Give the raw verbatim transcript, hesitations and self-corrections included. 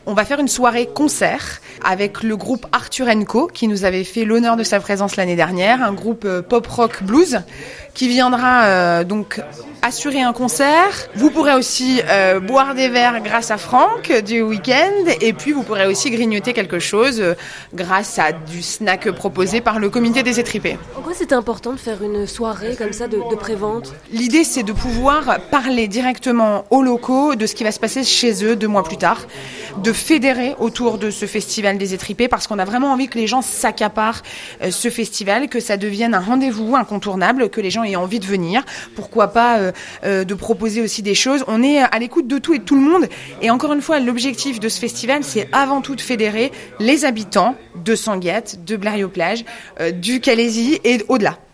On va faire une soirée concert avec le groupe Arthur and Co qui nous avait fait l'honneur de sa présence l'année dernière, un groupe pop rock blues qui viendra euh, donc assurer un concert. Vous pourrez aussi euh, boire des verres grâce à Franck du week-end et puis vous pourrez aussi grignoter quelque chose euh, grâce à du snack proposé par le comité des étripés. Pourquoi c'était important de faire une soirée comme ça de, de pré-vente ? L'idée c'est de pouvoir parler directement aux locaux de ce qui va se passer chez eux deux mois plus tard, de fédérer autour de ce festival des étripés parce qu'on a vraiment envie que les gens s'accaparent euh, ce festival, que ça devienne un rendez-vous incontournable, que les gens aient envie de venir. Pourquoi pas euh, euh, de proposer aussi des choses. On est à l'écoute de tout et de tout le monde. Et encore une fois, l'objectif de ce festival, c'est avant tout de fédérer les habitants de Sanguette, de Blériot-Plage, euh, du Calaisis et au-delà.